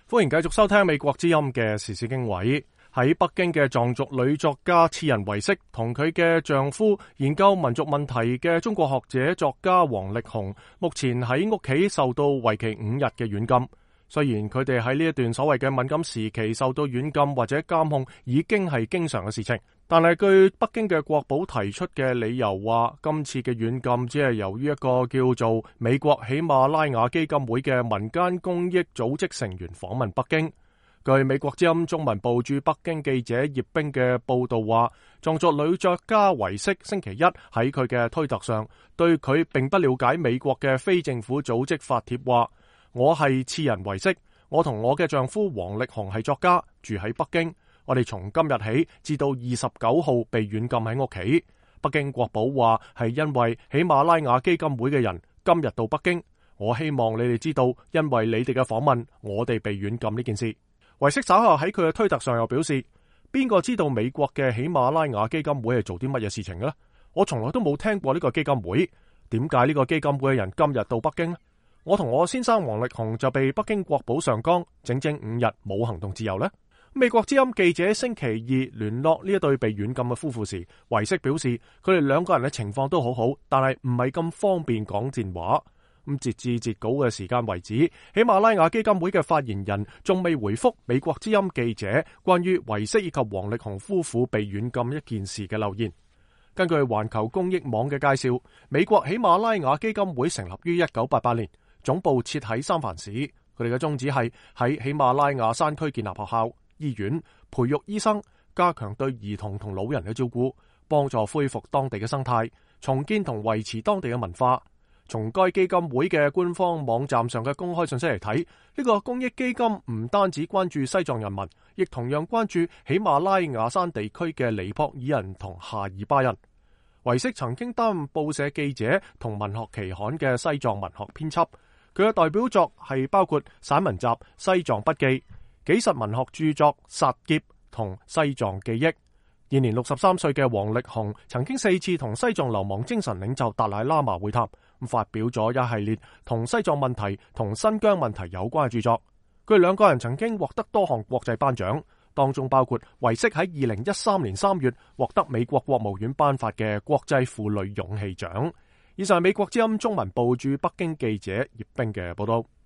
歡迎繼續收聽美國之音嘅時事經緯。喺北京嘅藏族女作家次仁唯色同佢嘅丈夫研究民族問題嘅中國學者作家王力宏，目前喺屋企受到為期5日嘅軟禁。雖然佢哋喺呢一段所謂嘅敏感時期受到軟禁或者監控已經係經常嘅事情，但係據北京嘅國保提出嘅理由話，今次嘅軟禁只係由於一個叫做美國喜馬拉雅基金會嘅民間公益組織成員訪問北京。據美國之音中文部駐北京記者葉冰嘅報道話，藏族女作家唯色星期一喺佢嘅推特上對佢並不了解美國嘅非政府組織發帖話，我係次仁唯色，我同我嘅丈夫王力宏係作家，住喺北京。我哋從今日起至到29號被軟禁喺屋企。北京國保話係因為喜馬拉雅基金會嘅人今日到北京。我希望你哋知道，因為你哋嘅訪問，我哋被軟禁呢件事。唯色稍後喺佢嘅推特上又表示，邊個知道美國嘅喜馬拉雅基金會係做啲乜嘢事情嘅呢？我從來都冇聽過呢個基金會，點解呢個基金會嘅人今日到北京呢？我同我先生王力宏就被北京國保上綱，整整5日冇行動自由呢。美國之音記者星期二聯絡呢一對被軟禁嘅夫婦時，唯色表示佢哋兩個人嘅情況都好好，但係唔係咁方便講賤話。截至截稿嘅時間為止，喜馬拉雅基金會嘅發言人仲未回覆美國之音記者關於唯色以及王力宏夫婦被軟禁一件事嘅留言。根據環球公益網嘅介紹，美國喜馬拉雅基金會成立於1988年。總部設喺三藩市，佢哋嘅宗旨係喺喜馬拉雅山區建立學校、醫院，培育醫生，加強對兒童同老人嘅照顧，幫助恢復當地嘅生態，重建同維持當地嘅文化。從該基金會嘅官方網站上嘅公開信息嚟睇，呢個公益基金唔單止關注西藏人民，亦同樣關注喜馬拉雅山地區嘅尼泊爾人同夏爾巴人。唯色曾經擔任報社記者同文學期刊嘅西藏文學編輯。佢嘅代表作係包括散文集《西藏筆記》、紀實文學著作《殺劫》同《西藏記憶》。現年63歲嘅王力宏曾經4次同西藏流亡精神領袖達賴喇嘛會談，發表咗一系列同西藏問題同新疆問題有關嘅著作。佢哋兩個人曾經獲得多項國際頒獎，當中包括唯色喺2013年3月獲得美國國務院頒發嘅國際婦女勇氣獎。以上係美國之音中文部駐北京記者葉冰嘅報道。